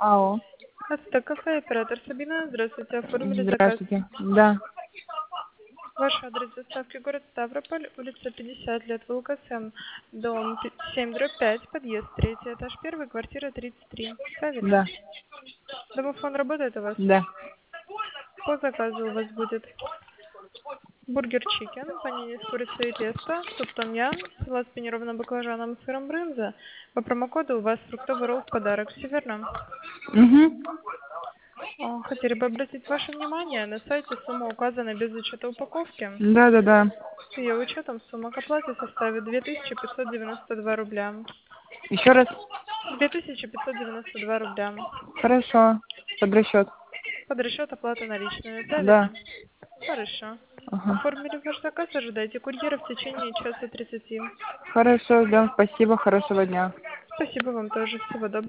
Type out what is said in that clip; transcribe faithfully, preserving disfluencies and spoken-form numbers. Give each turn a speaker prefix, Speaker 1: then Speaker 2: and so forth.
Speaker 1: Алло.
Speaker 2: Ацтек кафе, оператор Сабина. Здравствуйте, оформили заказ.
Speaker 1: Здравствуйте. Да.
Speaker 2: Ваш адрес доставки город Ставрополь, улица пятьдесят лет, ВЛКСМ, дом семь дробь пять, подъезд третий этаж, первый, квартира тридцать три. Правильно?
Speaker 1: Да.
Speaker 2: Домофон работает у вас?
Speaker 1: Да.
Speaker 2: По заказу у вас будет бургер чикен, панини с курицей и песто, суп том ям, салат с панированным баклажаном и сыром брынза. По промокоду у вас фруктовый ролл в подарок. Все верно?
Speaker 1: Угу.
Speaker 2: О, хотели бы обратить ваше внимание, на сайте сумма указана без учета упаковки.
Speaker 1: Да, да, да.
Speaker 2: С ее учетом сумма к оплате составит две тысячи пятьсот девяносто два рубля.
Speaker 1: Еще раз.
Speaker 2: две тысячи пятьсот девяносто два рубля.
Speaker 1: Хорошо. Под расчет.
Speaker 2: Под расчет оплаты наличными,
Speaker 1: Да.
Speaker 2: правильно? Хорошо.
Speaker 1: Ага.
Speaker 2: Оформили ваш заказ, ожидайте курьера в течение часа тридцати.
Speaker 1: Хорошо, ждем. Спасибо, хорошего дня.
Speaker 2: Спасибо вам тоже. Всего доброго.